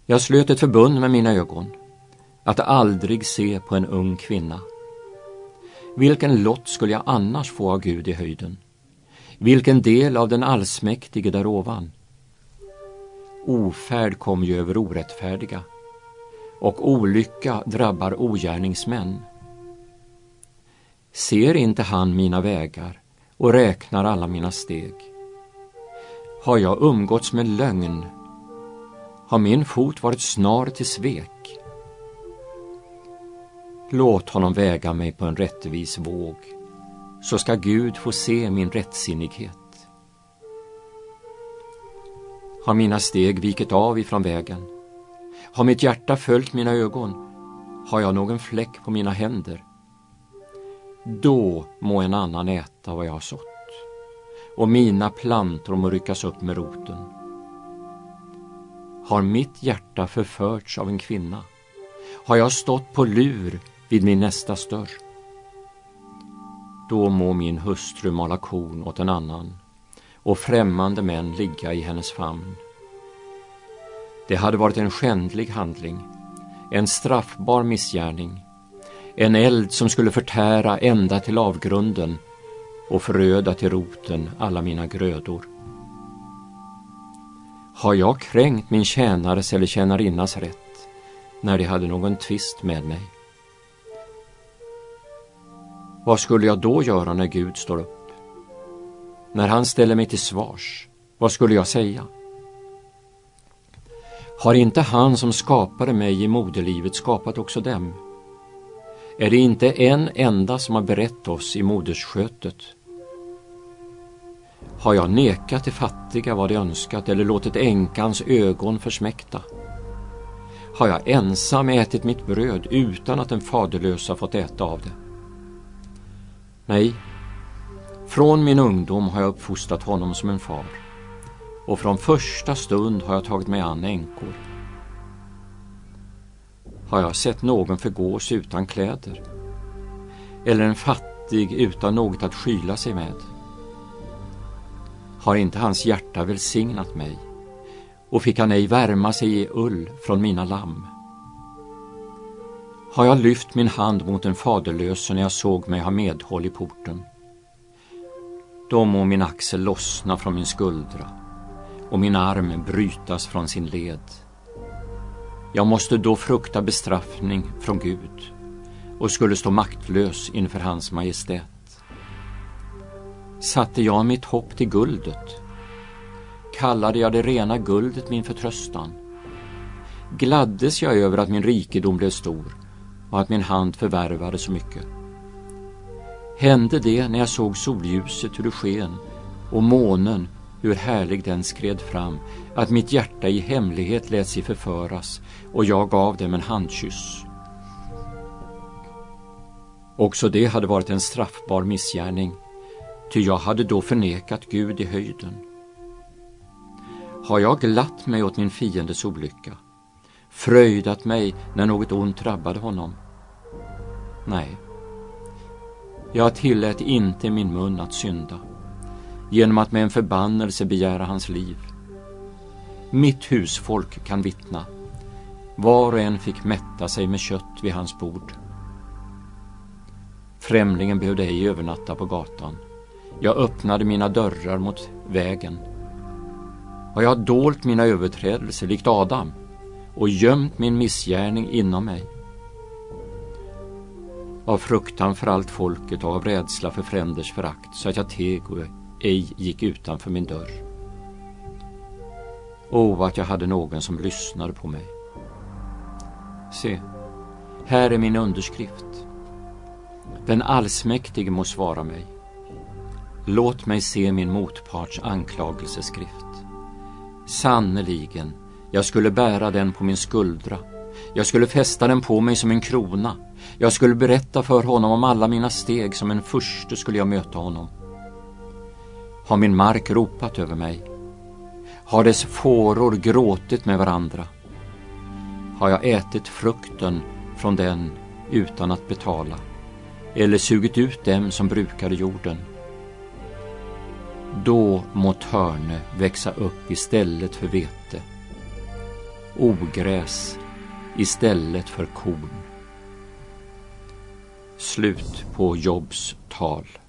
Jag slöt ett förbund med mina ögon, att aldrig se på en ung kvinna. Vilken lott skulle jag annars få av Gud i höjden? Vilken del av den allsmäktige där ovan? Ofärd kom ju över orättfärdiga, och olycka drabbar ogärningsmän. Ser inte han mina vägar och räknar alla mina steg? Har jag umgåtts med lögn? Har min fot varit snar till svek? Låt honom väga mig på en rättvis våg, så ska Gud få se min rättsinnighet. Har mina steg vikit av ifrån vägen? Har mitt hjärta följt mina ögon? Har jag någon fläck på mina händer? Då må en annan äta vad jag har sått, och mina plantor må ryckas upp med roten. Har mitt hjärta förförts av en kvinna? Har jag stått på lur vid min nästas dörr? Då må min hustru mala korn åt en annan, och främmande män ligga i hennes famn. Det hade varit en skändlig handling, en straffbar missgärning, en eld som skulle förtära ända till avgrunden och föröda till roten alla mina grödor. Har jag kränkt min tjänares eller tjänarinnas rätt när de hade någon tvist med mig? Vad skulle jag då göra när Gud står upp? När han ställer mig till svars, vad skulle jag säga? Har inte han som skapade mig i moderlivet skapat också dem? Är det inte en enda som har berett oss i modersskötet? Har jag nekat de fattiga vad de önskat eller låtit änkans ögon försmäkta? Har jag ensam ätit mitt bröd utan att den faderlösa fått äta av det? Nej, från min ungdom har jag uppfostrat honom som en far, och från första stund har jag tagit mig an änkor. Har jag sett någon förgås utan kläder, eller en fattig utan något att skyla sig med? Har inte hans hjärta välsignat mig, och fick han ej värma sig i ull från mina lamm? Har jag lyft min hand mot en faderlös när jag såg mig ha medhåll i porten? Då må min axel lossna från min skuldra och min arm brytas från sin led. Jag måste då frukta bestraffning från Gud och skulle stå maktlös inför hans majestät. Satte jag mitt hopp till guldet? Kallade jag det rena guldet min förtröstan? Gladdes jag över att min rikedom blev stor och att min hand förvärvade så mycket? Hände det när jag såg solljuset hur det sken och månen hur härlig den skred fram, att mitt hjärta i hemlighet lät sig förföras och jag gav dem en handkyss? Också det hade varit en straffbar missgärning, ty jag hade då förnekat Gud i höjden. Har jag glatt mig åt min fiendes olycka, fröjdat mig när något ont drabbade honom? Nej, jag tillät inte min mun att synda, genom att med en förbannelse begära hans liv. Mitt husfolk kan vittna, var och en fick mätta sig med kött vid hans bord. Främlingen behövde ej övernatta på gatan. Jag öppnade mina dörrar mot vägen. Har jag dolt mina överträdelser likt Adam och gömt min missgärning inom mig? Av fruktan för allt folket och av rädsla för fränders förakt, så att jag teg och ej gick utanför min dörr. Att jag hade någon som lyssnade på mig. Se, här är min underskrift. Den allsmäktige må svara mig. Låt mig se min motparts anklagelseskrift. Sannoliken, jag skulle bära den på min skuldra. Jag skulle fästa den på mig som en krona. Jag skulle berätta för honom om alla mina steg, som en furste skulle jag möta honom. Har min mark ropat över mig? Har dess fåror gråtit med varandra? Har jag ätit frukten från den utan att betala, eller sugit ut dem som brukade jorden? Då må törne växa upp istället för vete, ogräs istället för korn. Slut på Jobs tal.